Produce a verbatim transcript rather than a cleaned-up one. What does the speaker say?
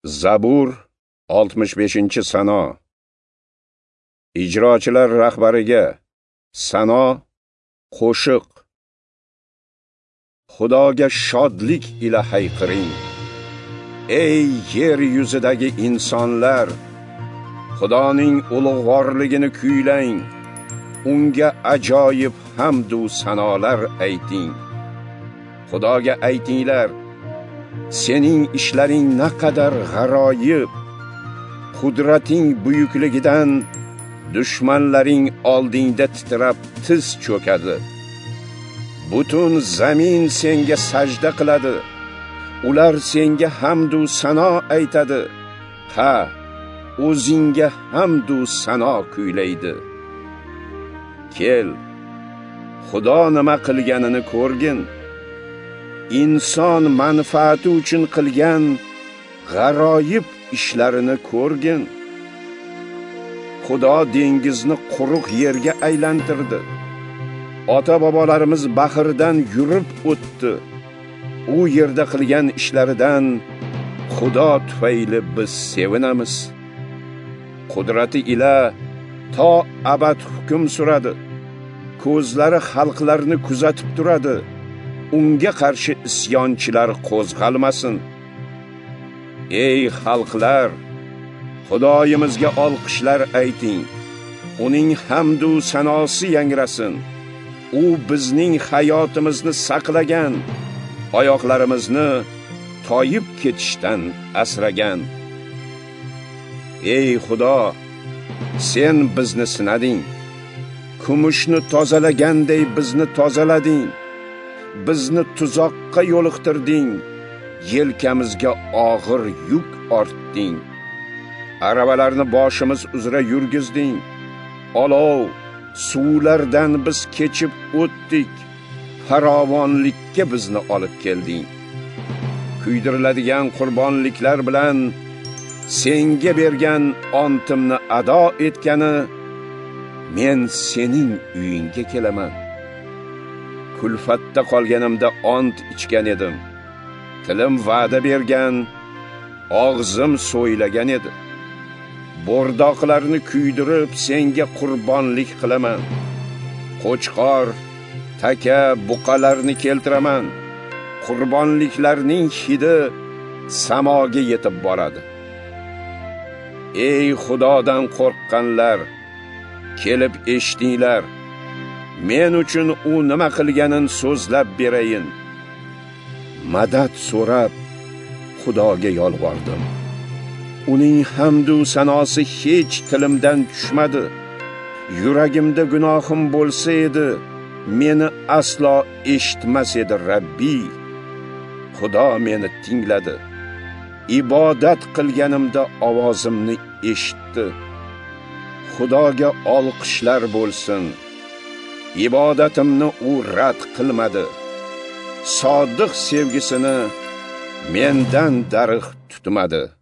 Zabur oltmish beshinchi Sano. Ijrochilar rahbariga sano qo'shiq. Xudoga shodlik ila hayqiring. Ey yer yuzidagi insonlar, Xudoning ulug'vorligini kuylang. Unga ajoyib hamd va sanolar ayting. Xudoga aytinglar, sening ishlaring naqadar g'aroyib. Qudrating buyukligidan dushmanlaring oldingda titrab tiz cho'kadi. Butun zamin senga sajda qiladi. Ular senga hamd va sano aytadi. Ha, o'zingga hamd va sano kuylaydi. Kel, Xudo nima qilganini ko'rgin. Inson manfaati uchun qilgan g'aroyib ishlarini ko'rgin. Xudo dengizni quruq yerga aylantirdi. Ota-bobolarimiz bahrdan yurib o'tdi. U yerda qilgan ishlaridan Xudo tufayli biz sevinamiz. Qudrati ila to abad hukm suradi. Ko'zlari xalqlarni kuzatib turadi. Unga qarshi isyonchilar qo'zg'almasin. Ey xalqlar, Xudoyimizga olqishlar ayting. Uning hamd va sanosi yangrasin. U bizning hayotimizni saqlagan, oyoqlarimizni toyib ketishdan asragan. Ey Xudo, sen bizni sinading. Kumushni tozalaganday bizni tozalading. Bizni tuzoqqa yo'liqtirding. Yelkamizga og'ir yuk ortding. Arabalarni boshimiz uzra yurgizding. Olov, suvlardan biz kechib o'tdik. Farovonlikka bizni olib kelding. Kuydiriladigan qurbonliklar bilan senga bergan ontimni ado etgani men sening uyingga kelaman. Kulfatda qolganimda ont ichgan edim. Tilim va'da bergan, og'zim so'ylagan edi. Bo'rdoqlarni kuydirib senga qurbonlik qilaman. Qo'chqor, taka, buqalarni keltiraman. Qurbonliklarning hidi samoga yetib boradi. Ey Xudodan qo'rqqanlar, kelib eshitinglar. Men uchun u nima qilganin so'zlab berayin. Madad so'rab Xudoga yolvordim. Uning hamd va sanosi hech tilimdan tushmadi. Yuragimda gunohim bo'lsa edi, meni aslo eshitmas edi Rabbi. Xudo meni tingladi. Ibodat qilganimda ovozimni eshitdi. Xudoga olqishlar bo'lsin. Ibodatimni u rad qilmadi. Sodiq sevgisini mendan darig' tutmadi.